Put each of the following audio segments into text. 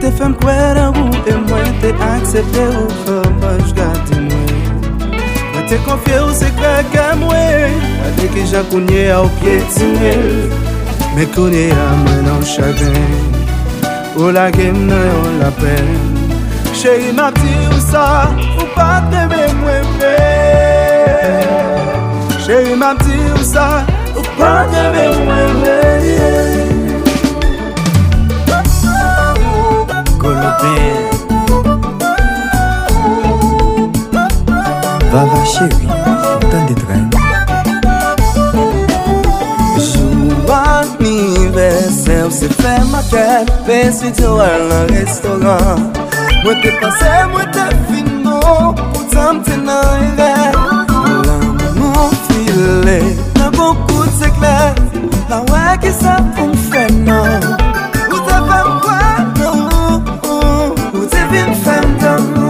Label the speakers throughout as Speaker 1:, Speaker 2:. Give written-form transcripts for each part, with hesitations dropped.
Speaker 1: te fèm kwen an ou e mwen te aksepte ou fòm jgati mwen. Mwen te konfye ou sekre ke mwen, ade ki jakounye a ou pietine. Me kounye a mwen an chagrin, ou la gem nan yon la pen. Chéri m'a di ou sa, ou pa teme mwen pe. Chéri m'a di ou sa, ou pa teme mwen pe.
Speaker 2: Vava chérie, tant de train.
Speaker 1: Jou anniversaire, se fè ma kèp, pensi te wè nan restaurant. Mwen te pase, mwen te fino, pou tam te nan yve. L'amour file, nan bon kout se kler, la wè ki sa pou m'fè nan. Ou te fèm kwa nan ou te vin fèm dan nou.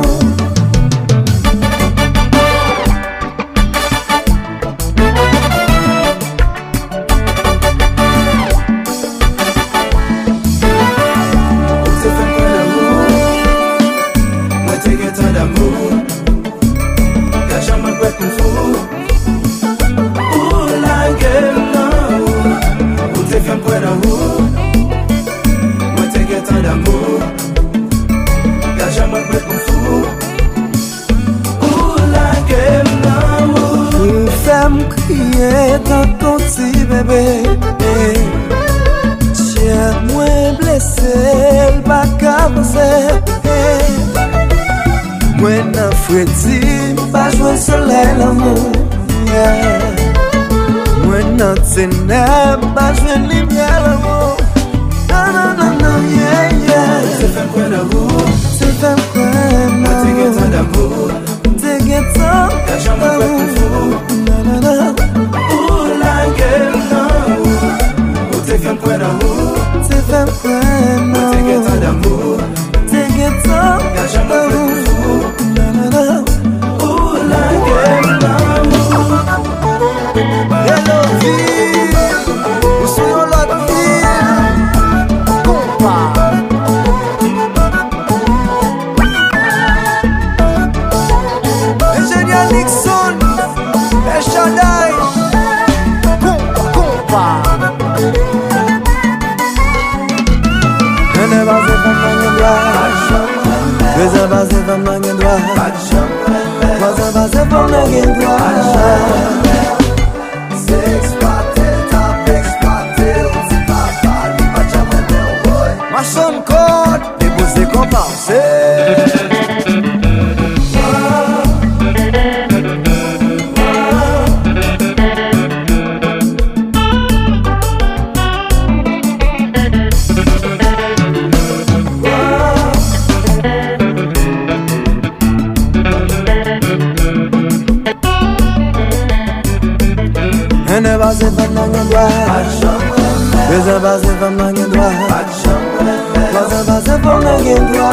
Speaker 1: Tant qu'on ti bébé, tiens moi blessé, pas capable. Moi n'a fréti, pas jouer soleil l'amour. Moi n'a ténèbres, pas jouer lumière l'amour. Non non non non yeah yeah. C'est fait quoi d'amour? C'est fait quoi d'amour? Moi t'es guettant d'amour, t'es guettant d'amour. Non non non. Te fèm kwen d'amour, te fèm kwen d'amour, te getan d'amour, te getan d'amour, nanana, ou la gen d'amour. Hello ville, ou sou yon lot ville, kompa. Ingénieur Nixon, El Shaddai, kompa. Deuxième base de femme dans les doigts, troisième base de femme dans les doigts. C'est exploité, t'as exploité, on s'y pas, il va jamais bien. Ma chambre code, déposé compensé. Une base de femme dans les doigts, deuxième base de femme dans les doigts, troisième base de femme dans les doigts.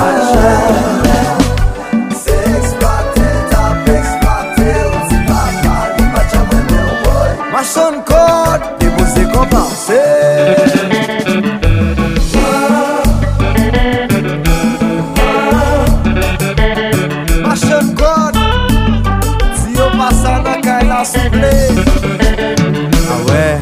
Speaker 1: C'est exploité, t'as exploité, on s'y pas, il va jamais bien. Ma chambre code, déposé compensé. Ma chambre code, si on passe à la caille, la soufflée. Ah ouais.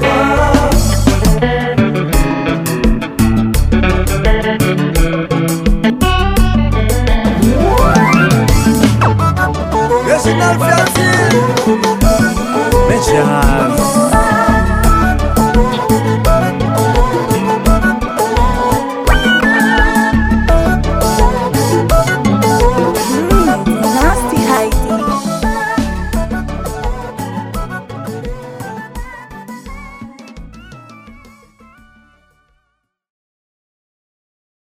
Speaker 1: Réginald Fertile, mais